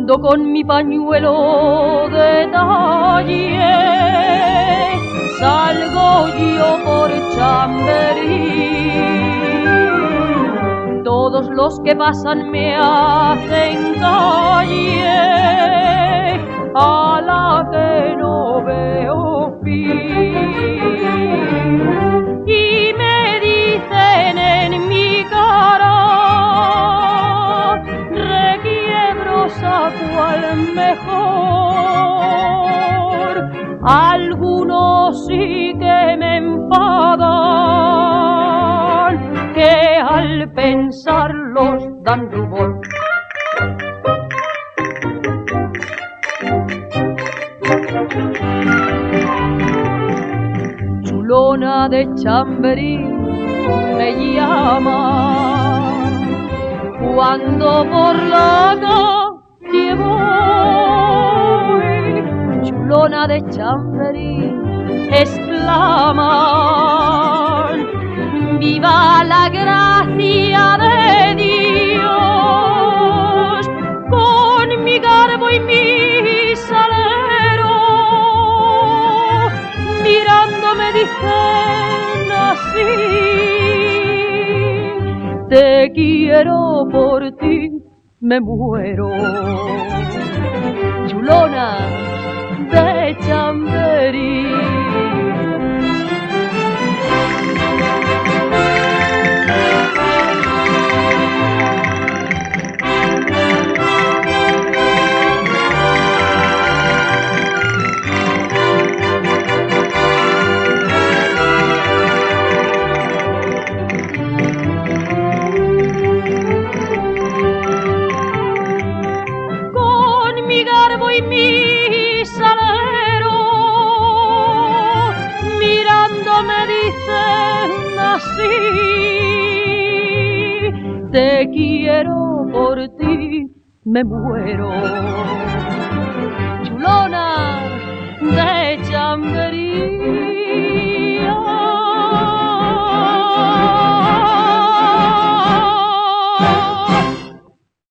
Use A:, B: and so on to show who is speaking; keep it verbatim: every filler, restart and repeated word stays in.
A: cuando con mi pañuelo de talle salgo yo por Chamberí. Todos los que pasan me hacen calle a la que no veo fin, y me dicen en mi cara requiebrosa cual mejor. Algunos sí que me enfadan, que al pensarlos dan rubor. Chulona de Chamberí me llama cuando por la calle voy. Chulona de Chamberí exclaman: ¡viva la gracia de Dios! Con mi garbo y mi salero, mirándome dicen así: te quiero, por ti me muero. Chulona de Chamberí. Y mi salero, mirándome dicen así: te quiero, por ti me muero. Chulona de Chamberí.